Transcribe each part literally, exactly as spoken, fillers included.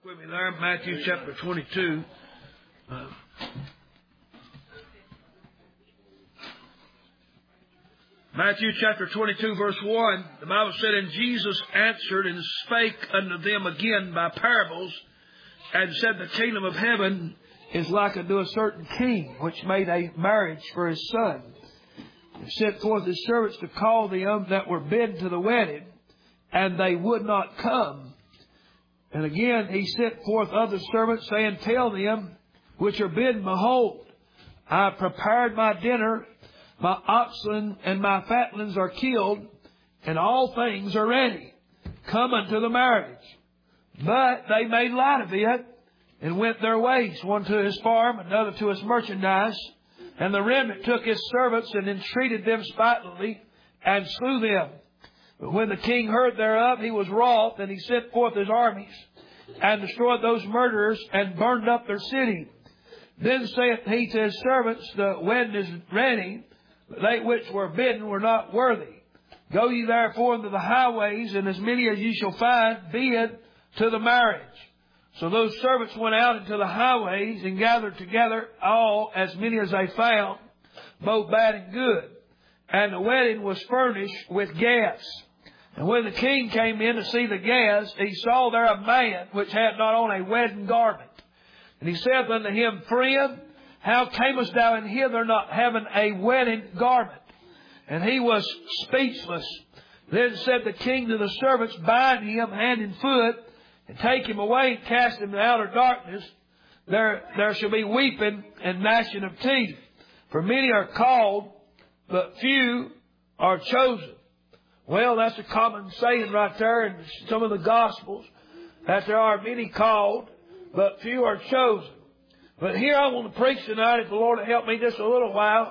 with me there, Matthew chapter twenty-two. Uh, Matthew chapter twenty-two, verse one, the Bible said, "And Jesus answered and spake unto them again by parables, and said, The kingdom of heaven is like unto a certain king, which made a marriage for his son. And sent forth his servants to call them that were bidden to the wedding, and they would not come. And again he sent forth other servants, saying, Tell them which are bidden, Behold, I have prepared my dinner, my oxen and my fatlings are killed, and all things are ready. Come unto the marriage. But they made light of it, and went their ways, one to his farm, another to his merchandise. And the remnant took his servants, and entreated them spitefully, and slew them. But when the king heard thereof, he was wroth, and he sent forth his armies, and destroyed those murderers, and burned up their city. Then saith he to his servants, The wedding is ready, but they which were bidden were not worthy. Go ye therefore into the highways, and as many as ye shall find, bid to the marriage. So those servants went out into the highways, and gathered together all, as many as they found, both bad and good. And the wedding was furnished with guests. And when the king came in to see the guests, he saw there a man which had not on a wedding garment. And he saith unto him, Friend, how camest thou in hither not having a wedding garment? And he was speechless. Then said the king to the servants, Bind him hand and foot, and take him away and cast him into outer darkness. There, there shall be weeping and gnashing of teeth. For many are called, but few are chosen. Well, that's a common saying right there in some of the Gospels, that there are many called, but few are chosen. But here I want to preach tonight, if the Lord will help me just a little while,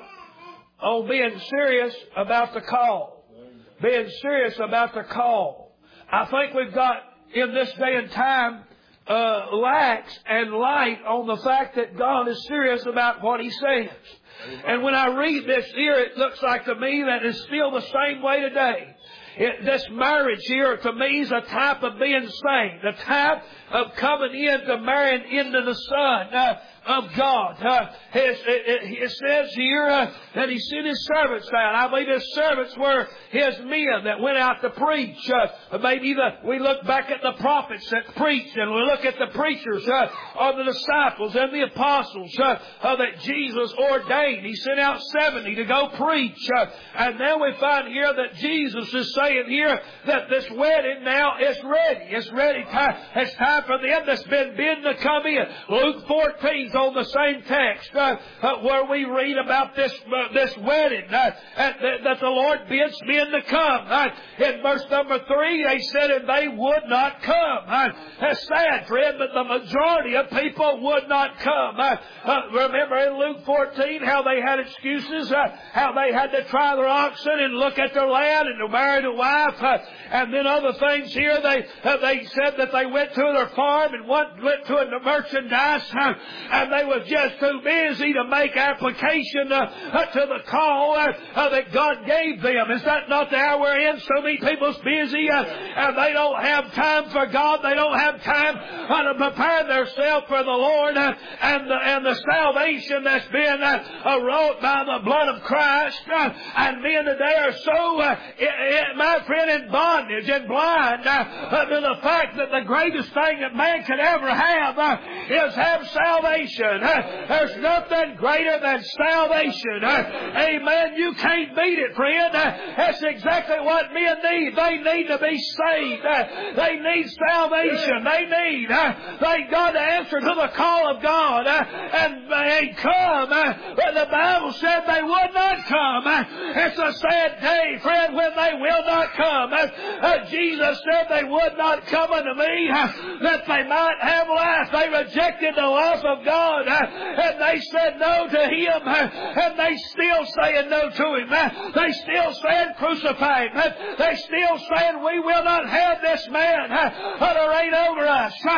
on being serious about the call. Being serious about the call. I think we've got, in this day and time, uh, lax and light on the fact that God is serious about what He says. And when I read this here, it looks like to me that it's still the same way today. It, this marriage here to me is a type of being saved, a type of coming in to marrying into the Son uh, of God. Uh, it, it, it says here uh, that He sent His servants out. I believe His servants were His men that went out to preach. Uh, maybe the, we look back at the prophets that preached, and we look at the preachers uh, or the disciples and the apostles uh, uh, that Jesus ordained. He sent out seventy to go preach. Uh, and then we find here that Jesus is saying here that this wedding now is ready. It's ready. It's time for them that's been bidden to come in. Luke fourteen on the same text uh, uh, where we read about this uh, this wedding uh, that, that the Lord bids men to come. Uh, in verse number three, they said, and they would not come. Uh, that's sad, friend, but the majority of people would not come. Uh, uh, remember in Luke fourteen how they had excuses, uh, how they had to try their oxen and look at their land and to marry the wife, uh, and then other things here. They uh, they said that they went to their farm and one went to a merchandise, uh, and they was just too busy to make application uh, uh, to the call uh, uh, that God gave them. Is that not the hour we're in? So many people's busy uh, and they don't have time for God. They don't have time uh, to prepare themselves for the Lord uh, and, the, and the salvation that's been uh, wrought by the blood of Christ. Uh, and men today are so, uh, it, it, my friend, in bondage and blind uh, uh, to the fact that the greatest thing that man could ever have uh, is have salvation. Uh, there's nothing greater than salvation. Uh, amen. You can't beat it, friend. Uh, that's exactly what men need. They need to be saved. Uh, they need salvation. They need, uh, thank God, to answer to the call of God uh, and, and come. Uh, but the Bible said they would not come. Uh, it's a sad day, friend, when they will not come. Uh, uh, Jesus said they would not come unto me uh, that they might have life. They rejected the life of God, uh, and they said no to Him, uh, and they still saying no to Him. Uh, they still saying crucify Him. Uh, they still saying we will not have this man uh, to reign over us. Uh,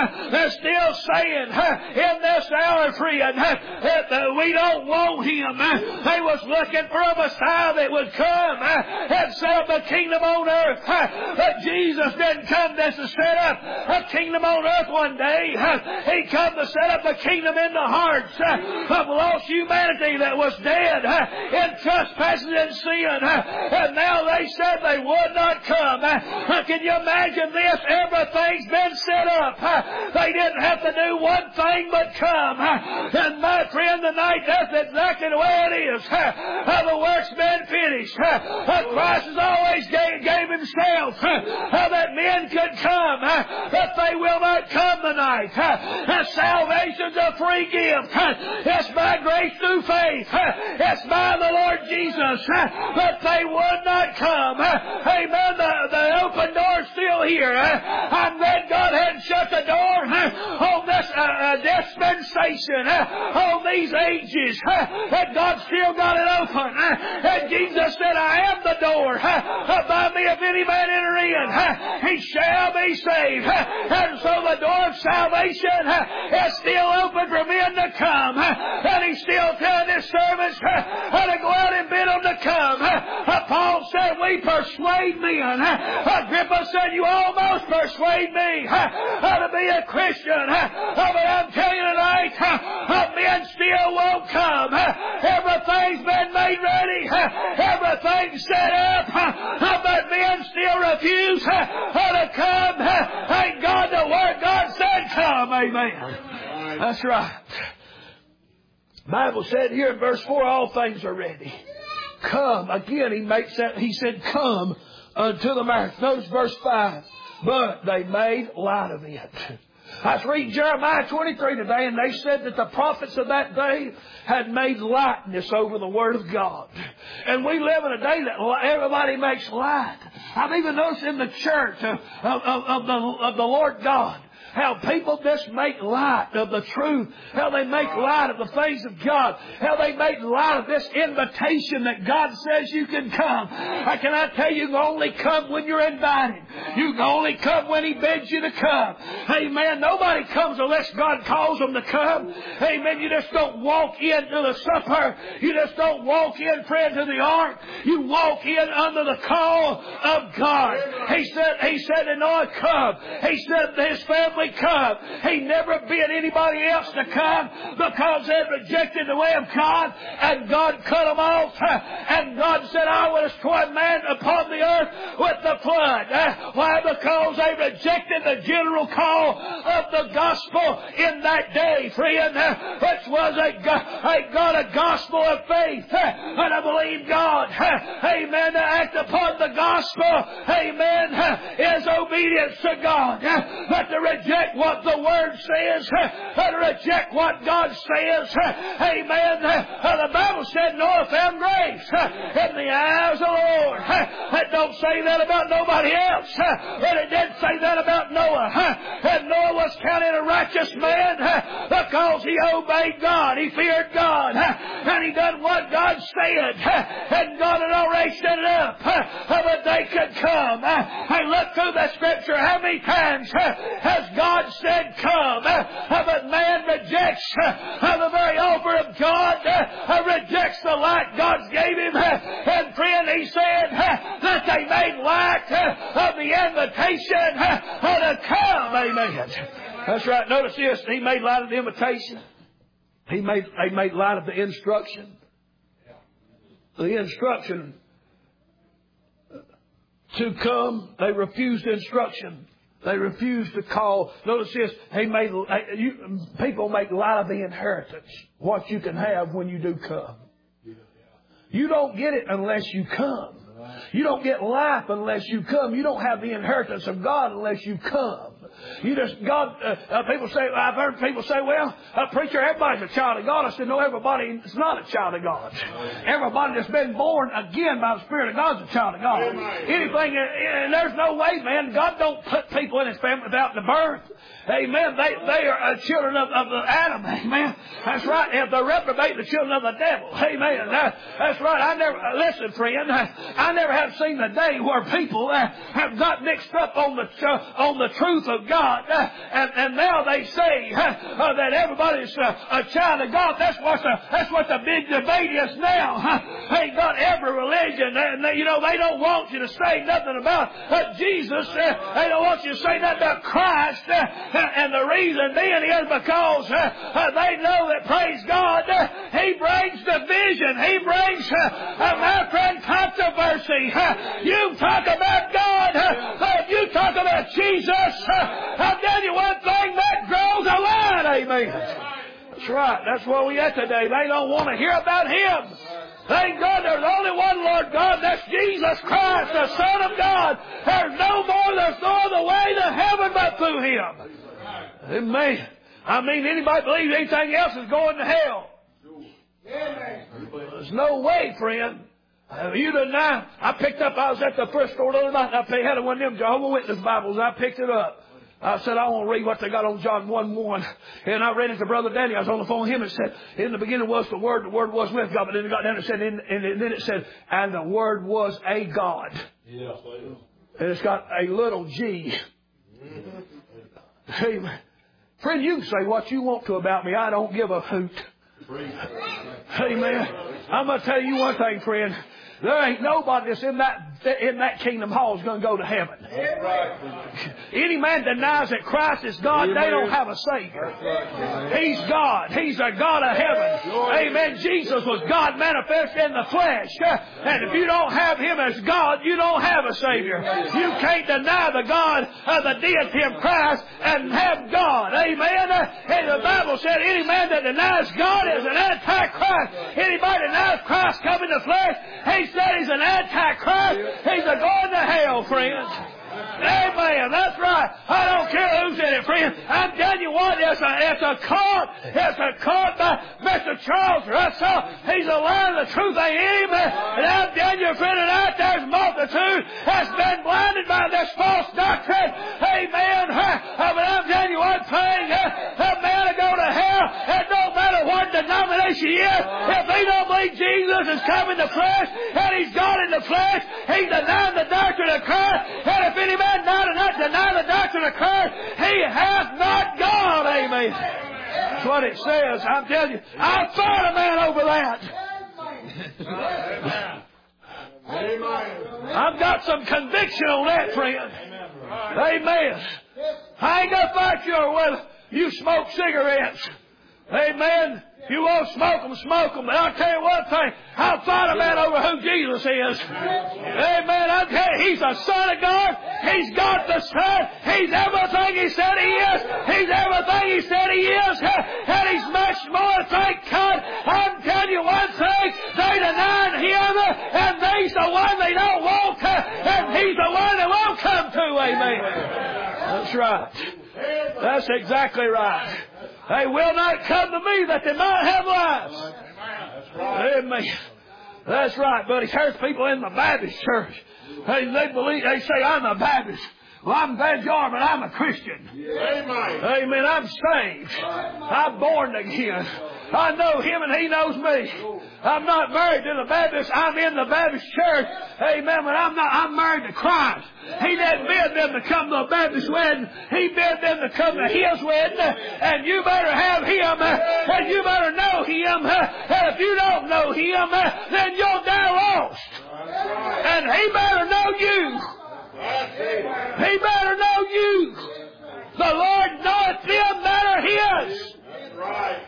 they're still saying in this hour, friend, that we don't want Him. They was looking for a Messiah that would come and set up a kingdom on earth. But Jesus didn't come just to set up a kingdom on earth one day. He come to set up a kingdom in the hearts of lost humanity that was dead in trespasses and sin. And now they said they would not come. Can you imagine this? Everything's been set up. They didn't have to do one thing but come. And my friend, tonight, that's exactly the way it is. The work's been finished. Christ has always gave, gave Himself that men could come, but they will not come tonight. Salvation's a free gift. It's by grace through faith. It's by the Lord Jesus. But they would not come. Amen. The, the open door's still here. I'm glad God hadn't shut the door on this uh, uh, dispensation, on these ages. That God still got it open. And Jesus said, I am the door. By me, if any man enter in, he shall be saved. And so the door of salvation is still open for men to come. And He's still telling His servants to go out and bid them to come. Paul said, we persuade men. Agrippa said, you almost persuade me to be a Christian. But I'm telling you tonight, men still won't come. Everything's been made ready. Everything's set up. But men still refuse to come. Thank God the Word God said come. Amen. That's right. The Bible said here in verse four, all things are ready. Come. Again, he makes that, he said, come unto the marriage. Notice verse five. But they made light of it. I was reading Jeremiah twenty-three today, and they said that the prophets of that day had made lightness over the Word of God. And we live in a day that everybody makes light. I've even noticed in the church of, of, of, the, of the Lord God, how people just make light of the truth. How they make light of the things of God. How they make light of this invitation that God says you can come. How can I tell you, you can only come when you're invited. You can only come when He bids you to come. Amen. Nobody comes unless God calls them to come. Amen. You just don't walk into the supper. You just don't walk in, friend, to the ark. You walk in under the call of God. He said, He said to Noah, come. He said to his family, come. He never bid anybody else to come because they rejected the way of God, and God cut them off. And God said, I will destroy man upon the earth with the flood. Why? Because they rejected the general call of the gospel in that day, friend, which was a, a God, a gospel of faith. And I believe God, amen, to act upon the gospel, amen, is obedience to God. But to reject what the Word says, to reject what God says, amen. The Bible said Noah found grace in the eyes of the Lord. It don't say that about nobody else, but it did say that about Noah. And Noah was counted a righteous man because he obeyed God. He feared God. And he done what God said. And God had already set it up that they could come. I look through the Scripture. How many times has God said come? But man rejects the very offer of God, rejects the light God gave him. And friend, he said that they made light of the invitation to come. Amen. That's right. Notice this. He made light of the invitation. He made, they made light of the instruction. The instruction to come, they refused instruction. They refused to call. Notice this. He made, you, people make light of the inheritance. What you can have when you do come. You don't get it unless you come. You don't get life unless you come. You don't have the inheritance of God unless you come. You just, God, uh, uh, people say, I've heard people say, well, uh, preacher, everybody's a child of God. I said, no, everybody is not a child of God. Everybody that's been born again by the Spirit of God is a child of God. Anything, and there's no way, man, God don't put people in His family without the birth. Amen. They they are children of, of Adam. Amen. That's right. If they reprobate, the children of the devil. Amen. That, that's right. I never, listen, friend, I never have seen the day where people uh, have got mixed up on the, uh, on the truth of God. Uh, and, and now they say uh, uh, that everybody's uh, a child of God. That's what the, that's what the big debate is now. Uh, ain't got every religion. And they, you know, they don't want you to say nothing about uh, Jesus. Uh, they don't want you to say nothing about Christ. Uh, and the reason being is because uh, uh, they know that, praise God, uh, He brings division. He brings, uh, uh, my friend, controversy. Uh, you talk about God. Uh, you talk about Jesus. Uh, I'll tell you one thing, that grows a line. Amen. That's right. That's where we at today. They don't want to hear about Him. Thank God there's only one Lord God. That's Jesus Christ, the Son of God. There's no more, there's no other way to heaven but through Him. Amen. I mean, anybody believes anything else is going to hell? There's no way, friend. Uh, you deny. I picked up, I was at the first store the other night, and I had one of them Jehovah's Witness Bibles, and I picked it up. I said, I want to read what they got on John one one. And I read it to Brother Danny. I was on the phone with him. It said, in the beginning was the Word. The Word was with God. But then it got down and said, and, and then it said, and the Word was a God. Yeah. And it's got a little G. Amen. Friend, you can say what you want to about me. I don't give a hoot. Amen. I'm going to tell you one thing, friend. There ain't nobody that's in that in that kingdom hall is going to go to heaven. Any man denies that Christ is God, they don't have a Savior. He's God. He's a God of heaven. Amen. Jesus was God manifest in the flesh. And if you don't have Him as God, you don't have a Savior. You can't deny the God of the deity of Christ and have God. Amen. And the Bible said any man that denies God is an antichrist. Anybody denies Christ come in the flesh, he said he's an antichrist. He's a going to hell, friends. Amen. That's right. I don't care who's in it, friend. I'm telling you what, it's a, it's a court. It's a court by Mister Charles Russell. He's a line of the truth ain't him. And I'm telling you, friend, tonight there's a multitude that's been blinded by this false doctrine. Amen. But I'm telling you one thing. A man will go to hell. It don't matter what denomination he is. If he don't believe Jesus is come in the flesh and He's God in the flesh, he's denying the doctrine of Christ. And if any man not not deny the doctrine of Christ, he hath not God. Amen. That's what it says. I'm telling you, I fought a man over that. I've got some conviction on that, friend. Amen. I ain't gonna fight you whether you smoke cigarettes. Amen. You won't smoke them, smoke them. But I'll tell you one thing. I'll fight a man over who Jesus is. Amen. I'll tell you, He's the Son of God. He's God the Son. He's everything He said He is. He's everything He said He is. And He's much more, thank God. I'm telling you one thing. They denied Him, and He's the one they don't want, and He's the one they won't come to. Amen. That's right. That's exactly right. They will not come to me that they might have lives. Amen. That's right, buddy. There's people in the Baptist church. Hey, they believe, they say, I'm a Baptist. Well, I'm glad you are, but I'm a Christian. Amen. Amen. I'm saved. I'm born again. I know Him and He knows me. I'm not married to the Baptist. I'm in the Baptist church. Amen. But I'm not. I'm married to Christ. He didn't bid them to come to a Baptist wedding. He bid them to come to His wedding. And you better have Him. And you better know Him. And if you don't know Him, then you'll die lost. And He better know you. He better know you. The Lord knoweth them that are His. That's right.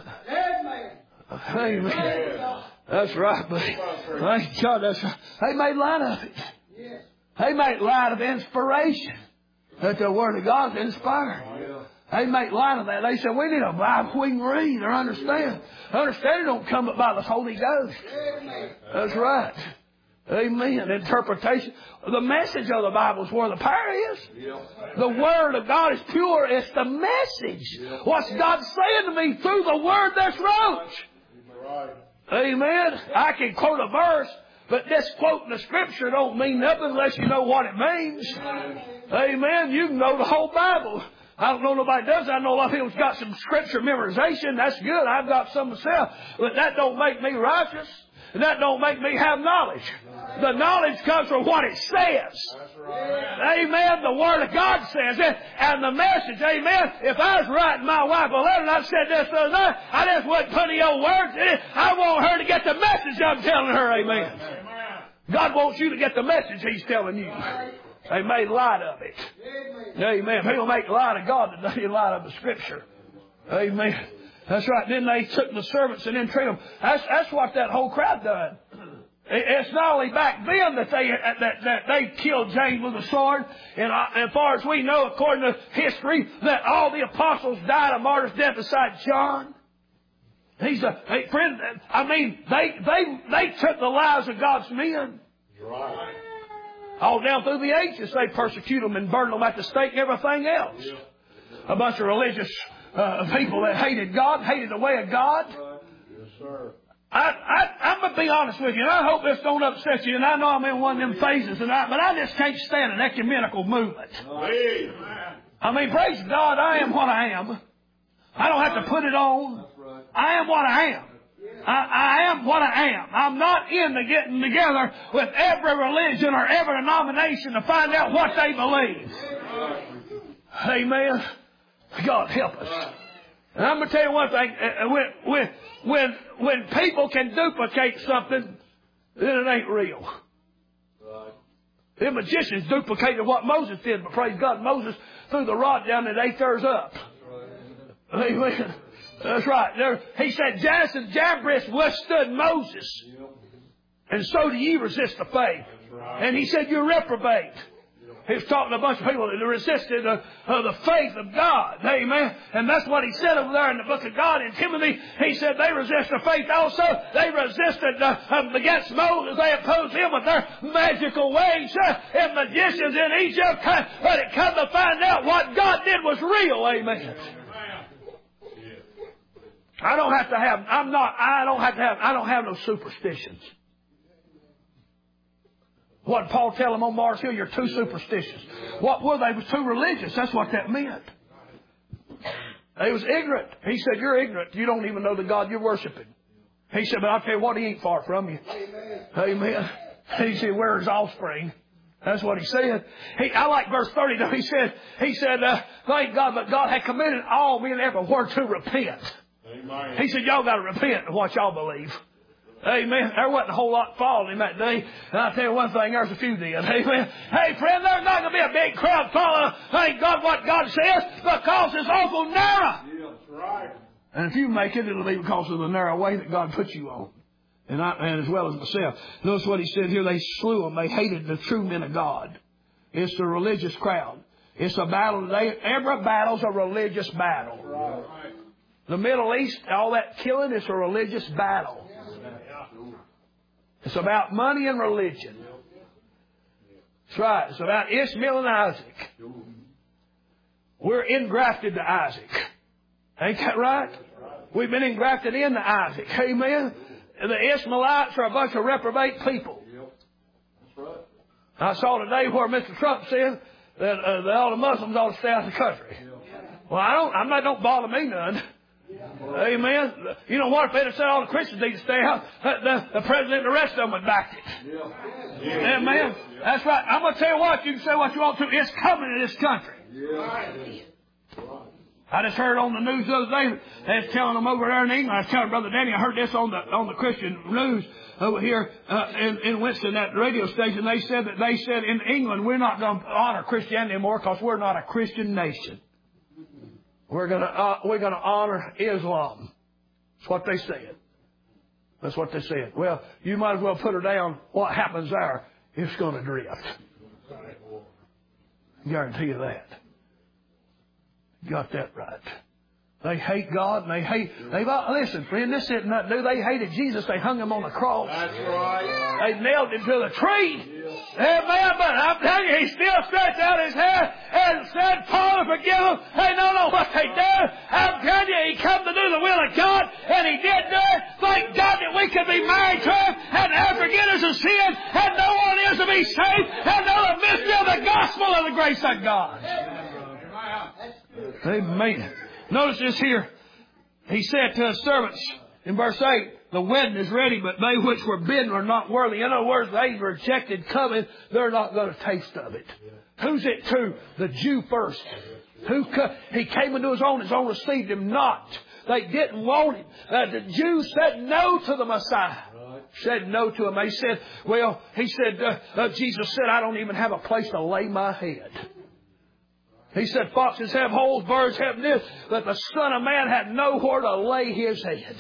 Amen. That's right, buddy. Thank God. That's right. They made light of it. They make light of inspiration. That the Word of God is inspired. They make light of that. They say, we need a Bible we can read or understand. Understanding don't come up by the Holy Ghost. That's right. Amen. Interpretation. The message of the Bible is where the power is. The Word of God is pure. It's the message. What's God saying to me through the Word that's wrote? Amen. I can quote a verse, but this quoting the Scripture don't mean nothing unless you know what it means. Amen. You can know the whole Bible. I don't know nobody does. I know a lot of people's got some Scripture memorization. That's good. I've got some myself. But that don't make me righteous. that don't make me have knowledge. The knowledge comes from what it says. Amen. The Word of God says it. And the message, amen. If I was writing my wife a letter and I said this the other night, I just wouldn't put any old words in it. I want her to get the message I'm telling her. Amen. God wants you to get the message He's telling you. They made light of it. Amen. People make light of God today, they light of the Scripture. Amen. That's right. Then they took the servants and then treated them. That's, that's what that whole crowd done. It's not only back then that they that, that they killed James with a sword. And as far as we know, according to history, that all the apostles died a martyr's death besides John. He's a hey, friend. I mean, they they they took the lives of God's men. Right. All down through the ages, they persecuted them and burned them at the stake and everything else. Yeah. A bunch of religious uh, people that hated God, hated the way of God. Yes, sir. I, I, I'm going to be honest with you, and I hope this don't upset you, and I know I'm in one of them phases, and I, but I just can't stand an ecumenical movement. Amen. I mean, praise God, I am what I am. I don't have to put it on. I am what I am. I, I am what I am. I'm not into getting together with every religion or every denomination to find out what they believe. Amen. God help us. And I'm going to tell you one thing. When, when, when, when people can duplicate something, then it ain't real. Right. The magicians duplicated what Moses did, but praise God, Moses threw the rod down and they throws up. Right. Amen. That's right. There, he said, Jannes and Jambres withstood Moses. Yep. And so do ye resist the faith. Right. And he said, you reprobate. He was talking to a bunch of people that resisted uh, uh, the faith of God. Amen. And that's what he said over there in the book of God in Timothy. He said they resist the faith also. They resisted uh, um, against Moses. They opposed him with their magical ways uh, and magicians in Egypt. Uh, but it come to find out what God did was real. Amen. I don't have to have, I'm not, I don't have to have, I don't have no superstitions. What did Paul tell them on Mars Hill? You're too superstitious. What were they? They was too religious. That's what that meant. They was ignorant. He said, you're ignorant. You don't even know the God you're worshiping. He said, but I'll tell you what, he ain't far from you. Amen. Amen. He said, where is offspring? That's what he said. He, I like verse thirty though. He said, he said, uh, thank God, but God had committed all men everywhere to repent. Amen. He said, y'all got to repent of what y'all believe. Amen. There wasn't a whole lot following him that day. And I'll tell you one thing, there's a few did. Amen. Hey, friend, there's not going to be a big crowd following, thank God, what God says, because it's awful narrow. Yeah, that's right. And if you make it, it'll be because of the narrow way that God put you on. And, I, and as well as myself. Notice what he said here. They slew them. They hated the true men of God. It's the religious crowd. It's a battle today. Every battle's a religious battle. Right. The Middle East, all that killing is a religious battle. It's about money and religion. That's right. It's about Ishmael and Isaac. We're engrafted to Isaac. Ain't that right? We've been engrafted into Isaac. Amen. The Ishmaelites are a bunch of reprobate people. I saw today where Mister Trump said that, uh, that all the Muslims ought to stay out of the country. Well, I don't. I'm not. Don't bother me none. Amen. You know what? If they'd have said all the Christians need to stay out, the, the president and the rest of them would back it. Yeah. Yeah. Amen. Yeah. That's right. I'm going to tell you what. You can say what you want to. It's coming to this country. Yeah. I just heard on the news the other day. They was telling them over there in England. I was telling Brother Danny. I heard this on the on the Christian news over here uh, in, in Winston, that radio station. They said that they said in England we're not going to honor Christianity anymore because we're not a Christian nation. We're going to uh, we're going to honor Islam. That's what they said. That's what they said. Well, you might as well put her down. What happens there? It's going to drift. Guarantee you that. Got that right. They hate God and they hate. They listen, friend. This isn't nothing new. They hated Jesus. They hung him on the cross. That's right. They nailed him to the tree. Amen. But I'm telling you, he still stretched out his hand and said, "Father, forgive them. They don't know what they do." I'm telling you, he come to do the will of God, and he did do it. Thank God that we can be married to him and have forgiveness of sin, and no one is to be saved, and know the mystery of the gospel of the grace of God. Amen. Notice this here. He said to his servants in verse eight, the wedding is ready, but they which were bidden are not worthy. In other words, they rejected coming. They're not going to taste of it. Who's it to? The Jew first. Who He came into His own. His own received Him not. They didn't want Him. Uh, the Jews said no to the Messiah. Said no to Him. They said, well, He said, uh, uh, Jesus said, I don't even have a place to lay my head. He said, foxes have holes, birds have nests, but the Son of Man had nowhere to lay His head.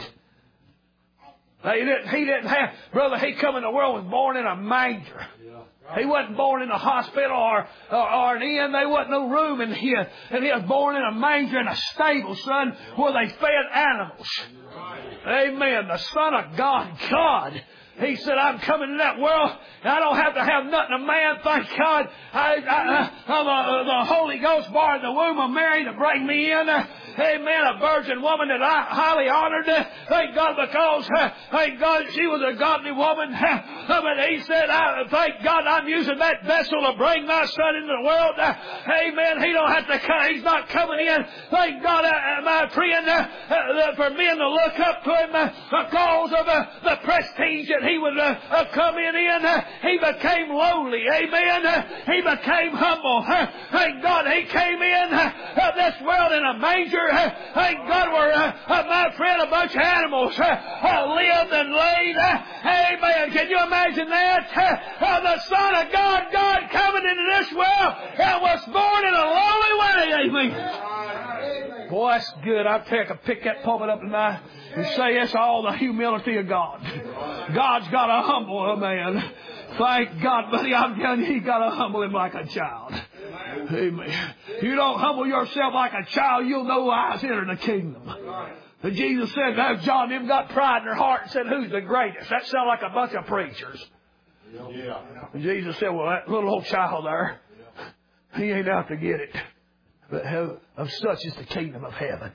He didn't, he didn't have, brother, He come in the world was born in a manger. He wasn't born in a hospital or, or, or an inn. There wasn't no room in here. And He was born in a manger in a stable, son, where they fed animals. Amen. The Son of God, God. He said, I'm coming in that world, and I don't have to have nothing of man, thank God. I, I, I'm a, the Holy Ghost born in the womb of Mary to bring me in. Amen. A virgin woman that I highly honored. Thank God, because, thank God, she was a godly woman. But He said, I, thank God I'm using that vessel to bring my Son into the world. Amen. He don't have to come. He's not coming in. Thank God, my friend, for men to look up to Him because of the prestige that He would uh, come in in. Uh, he became lowly. Amen. Uh, he became humble. Uh, thank God He came in uh, this world in a manger. Uh, thank God where, uh, uh, my friend, a bunch of animals uh, uh, lived and laid. Uh, amen. Can you imagine that? Uh, uh, the Son of God, God coming into this world and was born in a lowly way. Amen. Boy, that's good. I tell you, I could pick that pulpit up tonight and say it's all the humility of God. God's got to humble a man. Thank God, buddy, I'm telling you, He's got to humble him like a child. Amen. You don't humble yourself like a child, you'll know I's enter the kingdom. And Jesus said, that John, them got pride in their heart and said, who's the greatest? That sounds like a bunch of preachers. And Jesus said, well, that little old child there, he ain't out to get it. But of such is the kingdom of heaven.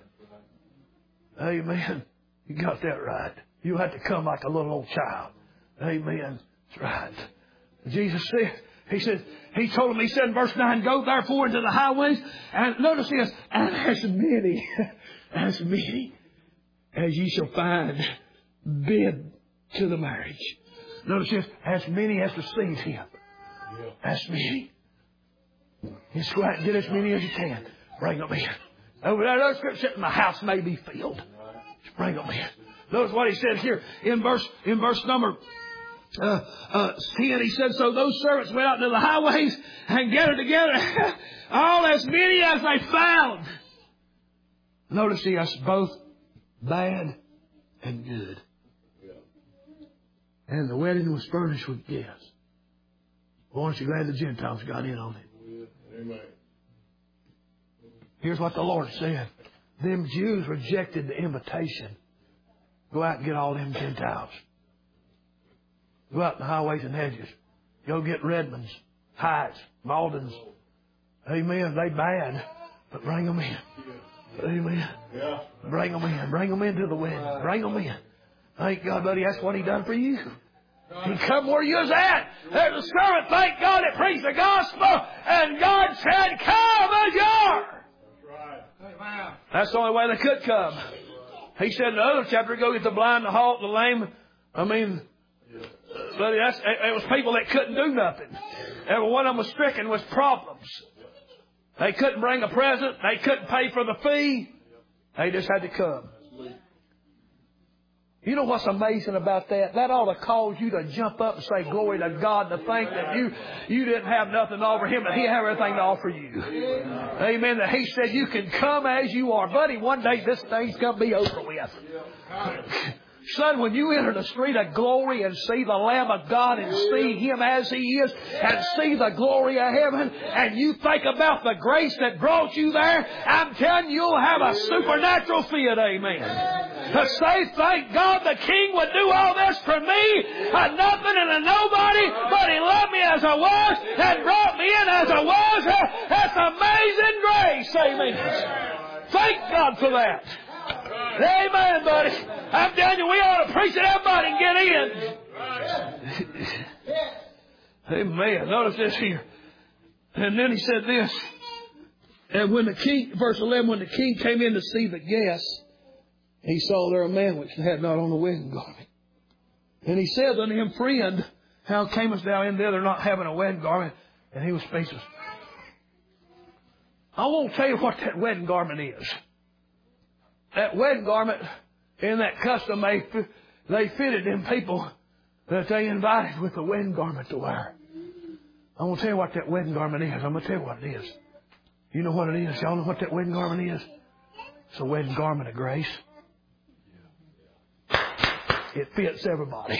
Amen. You got that right. You have to come like a little old child. Amen. That's right. Jesus said, He said, He told him, He said in verse nine, go therefore into the highways. And notice this, and as many, as many as ye shall find, bid to the marriage. Notice this, as many as received Him. As many. Just go out and get as many as you can. Bring them in. Over there, those scriptures in the house may be filled. Just bring them in. Notice what He said here in verse in verse number uh, uh, ten. He said, so those servants went out into the highways and gathered together all as many as they found. Notice He has both bad and good. And the wedding was furnished with guests. Well, aren't you glad the Gentiles got in on it? Amen. Here's what the Lord said. Them Jews rejected the invitation. Go out and get all them Gentiles. Go out in the highways and hedges. Go get Redmonds, Heights, Maldens. Amen. They bad, but bring them in. Amen. Bring them in. Bring them into the wedding. Bring them in. Thank God, buddy. That's what He done for you. He come where you was at. There's a servant, thank God, that preached the gospel. And God said, come as you are. That's the only way they could come. He said in the other chapter, go get the blind, the halt, the lame. I mean, buddy, that's, it was people that couldn't do nothing. Every one of them was stricken with problems. They couldn't bring a present. They couldn't pay for the fee. They just had to come. You know what's amazing about that? That ought to cause you to jump up and say glory to God, to think that you, you didn't have nothing to offer Him, but He had everything to offer you. Amen. That He said you can come as you are. Buddy, one day this thing's going to be over with. Son, when you enter the street of glory and see the Lamb of God and see Him as He is and see the glory of heaven and you think about the grace that brought you there, I'm telling you, you'll have a supernatural fit. Amen. To say, thank God the King would do all this for me, a nothing and a nobody, but He loved me as I was and brought me in as I was. That's amazing grace. Amen. Thank God for that. Amen, buddy. I'm telling you, we ought to preach it everybody and get in. Amen. Notice this here. And then he said this. And when the king, verse eleven, when the king came in to see the guests, he saw there a man which had not on a wedding garment. And he said unto him, Friend, how camest thou in thither not having a wedding garment? And he was speechless. I won't tell you what that wedding garment is. That wedding garment, in that custom, they, they fitted them people that they invited with a wedding garment to wear. I won't tell you what that wedding garment is. I'm going to tell you what it is. You know what it is? Y'all know what that wedding garment is? It's a wedding garment of grace. It fits everybody.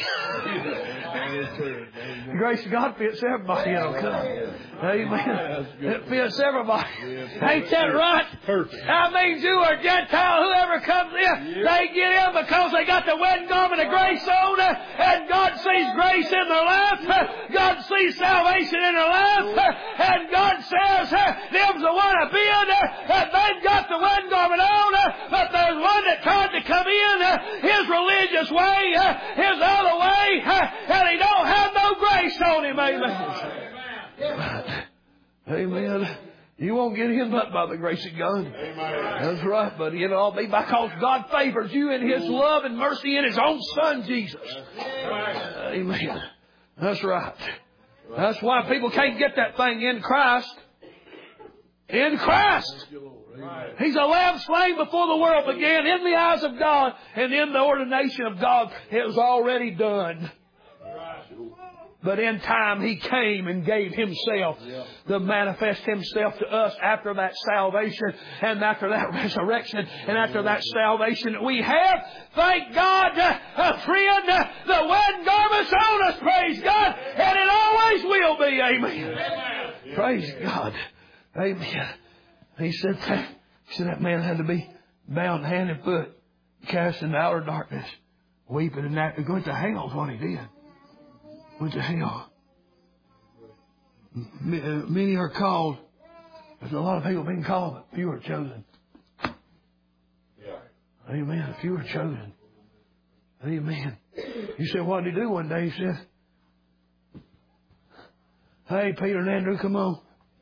The grace of God fits everybody. It'll come. Amen. It fits everybody. Ain't that right? Perfect. That means you or Gentile, whoever comes in, they get in because they got the wedding garment of grace on, and God sees grace in their life. God sees salvation in their life, and God says, them's the one to be in, and they've got the wedding garment on, but there's one that tried to come in his religious way, his other way, and he don't have no grace on him. Amen. Amen. Amen. You won't get in but by the grace of God. Amen. That's right, buddy. It'll all be because God favors you in His love and mercy in His own Son, Jesus. Amen. That's right. That's why people can't get that thing in Christ. In Christ. He's a lamb slain before the world began, in the eyes of God and in the ordination of God. It was already done. But in time He came and gave Himself to manifest Himself to us after that salvation and after that resurrection and after that salvation that we have. Thank God, uh, friend, uh, the wedding garment's on us, praise God, and it always will be. Amen. Amen. Praise God. Amen. He said, he said that man had to be bound hand and foot, cast in outer darkness, weeping and that. Going to hell is what he did. Went to hell. Many are called. There's a lot of people being called, but few are chosen. Amen. Few are chosen. Amen. You said, what did he do one day? He said, hey, Peter and Andrew, come on.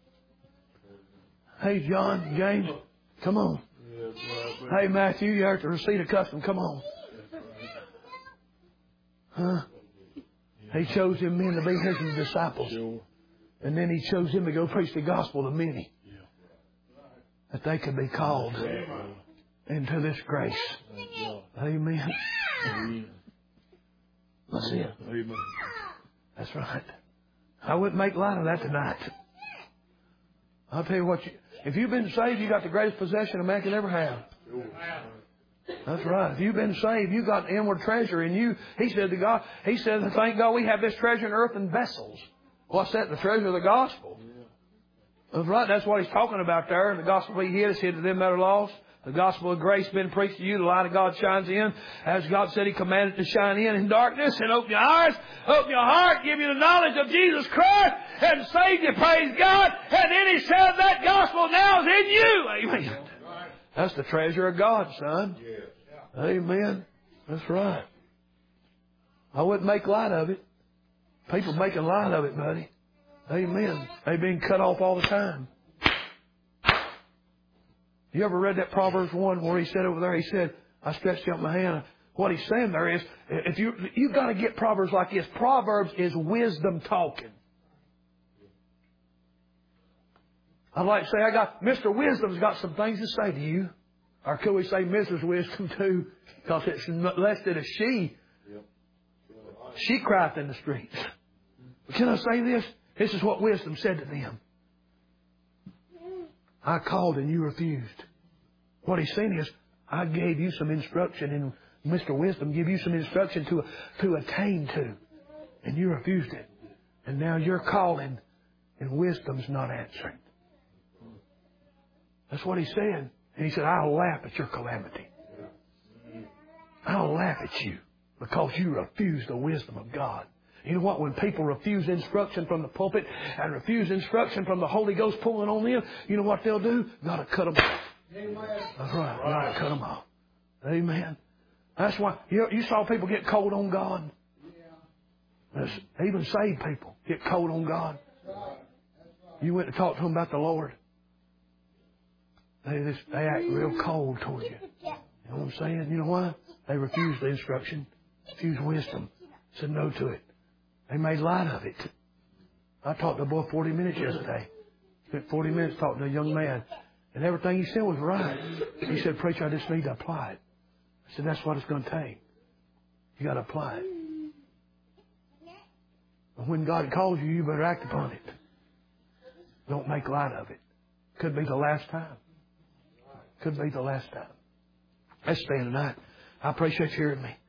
Hey, John, James, come on. Hey, Matthew, you're at the receipt of custom. Come on. Huh? He chose them men to be His disciples. And then He chose them to go preach the gospel to many. That they could be called into this grace. Amen. That's it. That's right. I wouldn't make light of that tonight. I'll tell you what, you, if you've been saved, you got the greatest possession a man can ever have. That's right. If you've been saved, you got inward treasure in you. He said to God, He said, thank God we have this treasure in earthen vessels. What's that? The treasure of the gospel. That's right. That's what He's talking about there. And the gospel He hid is hid to them that are lost. The gospel of grace been preached to you. The light of God shines in. As God said He commanded to shine in in darkness. And open your eyes, open your heart, give you the knowledge of Jesus Christ, and save you, praise God. And then He said that gospel now is in you. Amen. That's the treasure of God, son. Amen. That's right. I wouldn't make light of it. People making light of it, buddy. Amen. They've been cut off all the time. You ever read that Proverbs one where he said over there, he said, I stretched out my hand. What he's saying there is, if you, you've got to get Proverbs like this. Proverbs is wisdom talking. I'd like to say, I got, Mister Wisdom's got some things to say to you. Or could we say Missus Wisdom too? Because it's less than a she. She cried in the streets. But can I say this? This is what wisdom said to them. I called and you refused. What he's saying is, I gave you some instruction, and Mister Wisdom gave you some instruction to, to attain to. And you refused it. And now you're calling, and wisdom's not answering. That's what he said. And he said, I'll laugh at your calamity. I'll laugh at you because you refuse the wisdom of God. You know what? When people refuse instruction from the pulpit and refuse instruction from the Holy Ghost pulling on them, you know what they'll do? Got to cut them off. That's right. Got to cut them off. Amen. That's why you, you saw people get cold on God. That's, even saved people get cold on God. You went to talk to them about the Lord. They just, they act real cold towards you. You know what I'm saying? You know why? They refused the instruction, refused wisdom, said no to it. They made light of it. I talked to a boy forty minutes yesterday. Spent forty minutes talking to a young man. And everything he said was right. He said, preacher, I just need to apply it. I said, that's what it's going to take. You got to apply it. And when God calls you, you better act upon it. Don't make light of it. Could be the last time. Could be the last time. Let's stand tonight. I appreciate you hearing me.